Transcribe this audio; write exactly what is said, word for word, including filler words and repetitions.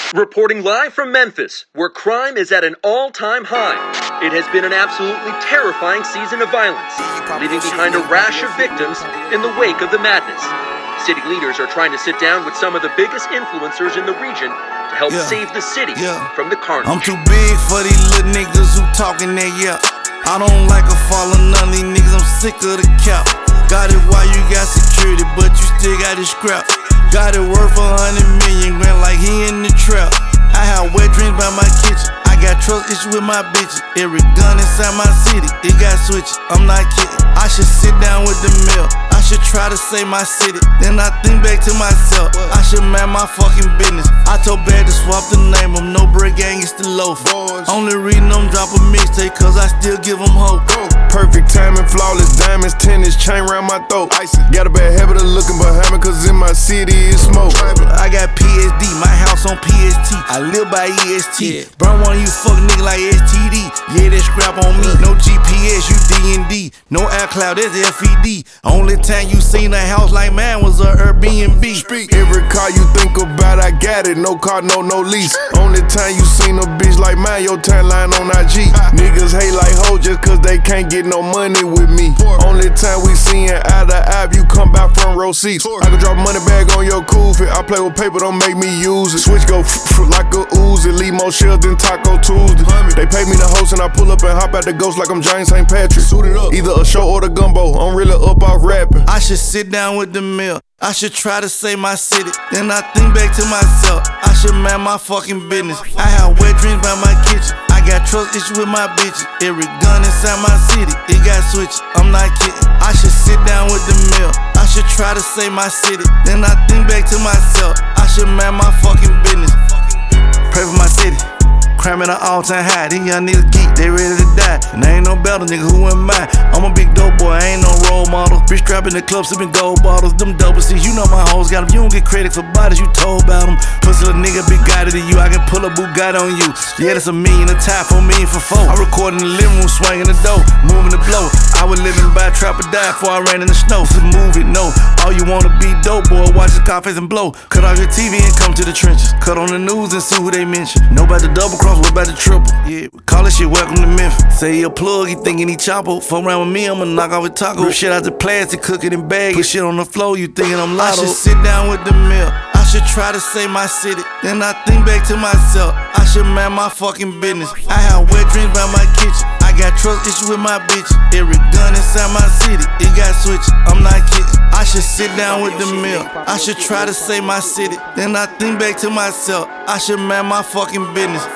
Reporting live from Memphis, where crime is at an all-time high. It has been an absolutely terrifying season of violence, leaving behind a rash of victims in the wake of the madness. City leaders are trying to sit down with some of the biggest influencers in the region to help yeah. save the city yeah. from the carnage. I'm too big for these little niggas who talking that yeah. I don't like a follow none of these niggas, I'm sick of the cap. Got it while you got security, but you still got it scrap. Got it worth a hundred million grand like he in the trap. I have wet dreams by my kitchen. I got trust issues with my bitches. Every gun inside my city, it got switches. I'm not kidding. I should sit down with the mill. I should try to save my city. Then I think back to myself. I should man my fucking business. I told Bad to swap the name of No Break Gang, it's the loaf. Only reading them drop a mixtape, cause I still give them hope. Perfect timing, flawless diamonds, tennis chain round my throat. Got a bad habit of looking behind me, cause in my city it's smoke. I got P S D, my house on P S T. I live by E S T. Yeah. Burn one of you fuck nigga like S T D. Yeah, that scrap on me. No G P S, you D and D. No iCloud, that's F E D. Only time you seen a house like mine was a Airbnb. Speak. Every car you think about, I got it. No car, no, no lease. Only time you seen a bitch like mine, your timeline on I G. Niggas hate like hoes just cause they can't get no money with me. Only time we seeing eye to eye, you come by front row seats. I can drop money bag on your cool fit. I play with paper, don't make me use it. Switch go like a Uzi, leave more shells than Taco Tuesday. They pay me the host and I pull up and hop out the ghost like I'm James Saint Patrick. Either a show or the gumbo, I'm really up off rapping. I should sit down with the mill. I should try to save my city. Then I think back to myself. I should man my fucking business. I have wet dreams by my kitchen. I got trust issues with my bitches. Every gun inside my city, it got switches. I'm not kidding. I should sit down with the mill. I should try to save my city. Then I think back to myself. I should man my fucking business. Pray for my city. Crime at an all-time high. These young niggas geek, they ready to die. And I ain't no better nigga, who am I? I'm a big dope boy, I ain't no role model. Bitch strapping the club, sipping gold bottles. Them double C's, you know my hoes got them. You don't get credit for bodies, you told about them. Pussy little nigga, big guy to you. I can pull a Bugatti on you. Yeah, that's a million a tie for a million for four. I record in the living room, swinging the dough, moving the blow. I was living by a trap or die before I ran in the snow. So move it, no. All you wanna be dope, boy, watch the car face and blow. Cut off your T V and come to the trenches. Cut on the news and see who they mention. Know about the double cross, what about the triple? Yeah, call this shit welcome to Memphis. Say he a plug, he thinking he chopper. Fuck around with me, I'ma knock off a taco. Rip shit out the plastic, cook it in bag. Put shit on the floor, you thinking I'm lotto. I should sit down with the mill. I should try to save my city. Then I think back to myself. I should man my fucking business. I have wet dreams by my kitchen. I got trust issues with my bitch. Every gun inside my city, it got switches. I'm not kidding. I should sit down with the mill. I should try to save my city. Then I think back to myself. I should man my fucking business.